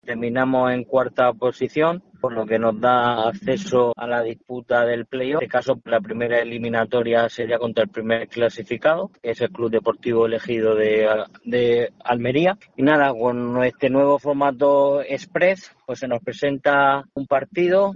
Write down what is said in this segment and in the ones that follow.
Terminamos en cuarta posición, por lo que nos da acceso a la disputa del playoff. En este caso, la primera eliminatoria sería contra el primer clasificado, que es el Club Deportivo Elegido de Almería. Y nada, con este nuevo formato express, pues se nos presenta un partido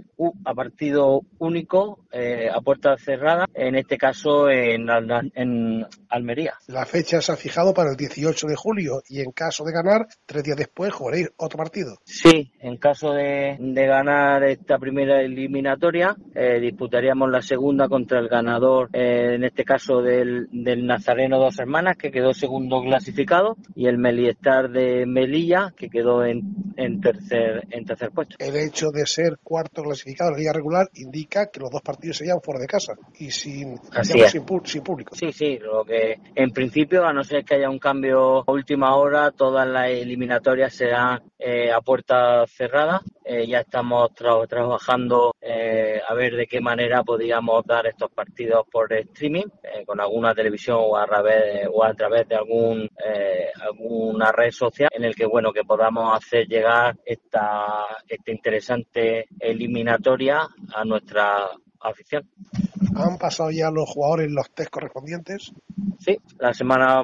único, a puerta cerrada, en este caso en Almería. La fecha se ha fijado para el 18 de julio y en caso de ganar, 3 días después jugaréis otro partido. Sí, en caso de ganar esta primera eliminatoria, disputaríamos la segunda contra el ganador, en este caso del Nazareno Dos Hermanas, que quedó segundo clasificado, y el Meliestar de Melilla, que quedó en tercer puesto. El hecho de ser cuarto clasificado en la liga regular indica que los dos partidos serían fuera de casa y sin público. Sí, lo que en principio, a no ser que haya un cambio a última hora, todas las eliminatorias serán a puerta cerrada. Ya estamos trabajando a ver de qué manera podríamos dar estos partidos por streaming, con alguna televisión o a través de alguna red social, en el que que podamos hacer llegar esta interesante eliminatoria a nuestra afición. ¿Han pasado ya los jugadores los test correspondientes? Sí, la semana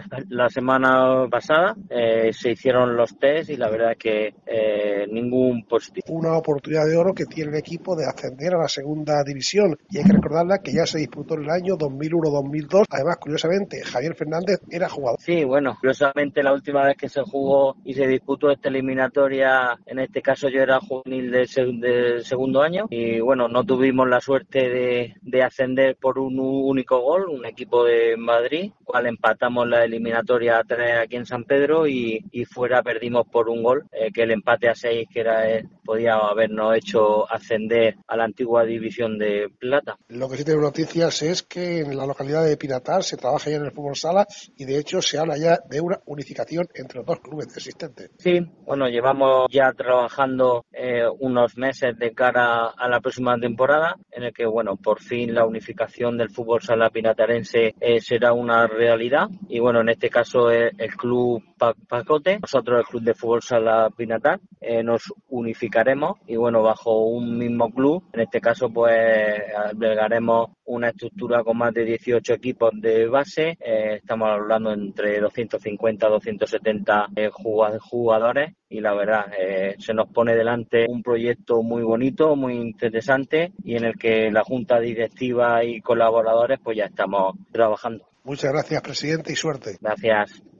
pasada se hicieron los test y la verdad es que ningún positivo. Una oportunidad de oro que tiene el equipo de ascender a la segunda división, y hay que recordarla que ya se disputó en el año 2001-2002. Además, curiosamente, Javier Fernández era jugador. Sí, curiosamente la última vez que se jugó y se disputó esta eliminatoria, en este caso yo era juvenil del segundo año, y no tuvimos la suerte de ascender por un único gol, un equipo de Madrid, cual empatamos la eliminatoria a 3 aquí en San Pedro, y fuera perdimos por un gol, que el empate a 6 que podía habernos hecho ascender a la antigua división de plata. Lo que sí tenemos noticias es que en la localidad de Pinatar se trabaja ya en el fútbol sala y de hecho se habla ya de una unificación entre los dos clubes existentes. Sí, llevamos ya trabajando unos meses de cara a la próxima temporada, en el que por fin la unificación del fútbol sala pinatarense será una realidad, y en este caso el club Pacote, nosotros el club de fútbol sala Pinatar, nos unificaremos y bajo un mismo club. En este caso albergaremos una estructura con más de 18 equipos de base, estamos hablando entre 250 a 270 jugadores, y la verdad se nos pone delante un proyecto muy bonito, muy interesante, y en el que la junta directiva y colaboradores ya estamos trabajando. Muchas gracias, presidente, y suerte. Gracias.